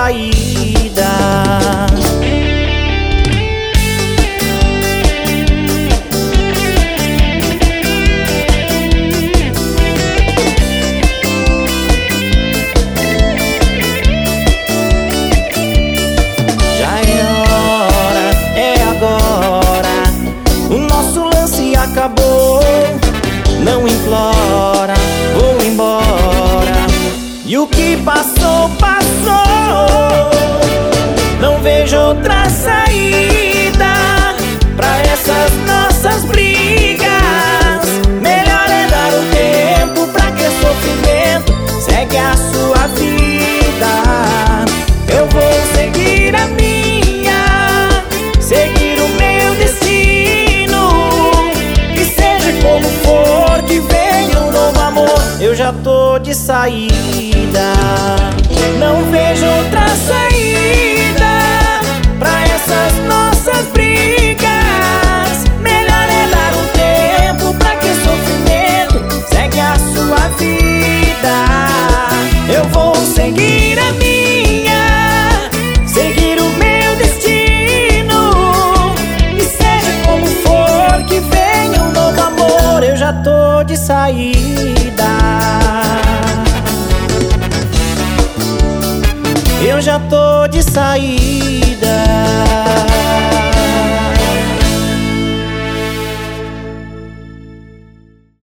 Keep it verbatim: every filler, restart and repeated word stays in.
saída. Já é hora, é agora. O nosso lance acabou. Não implora, vou embora. E o que passou, passou. Não vejo outra saída pra essas nossas brigas. Melhor é dar um tempo pra que sofrimento segue a sua vida. Eu vou seguir a minha, seguir o meu destino. E seja como for, que venha um novo amor. Eu já tô de saída. Não vejo outra saída pra essas nossas brigas. Melhor é dar um tempo pra que sofrimento segue a sua vida. Eu vou seguir a minha, seguir o meu destino. E seja como for, que venha um novo amor. Eu já tô de saída. Eu já tô de saída.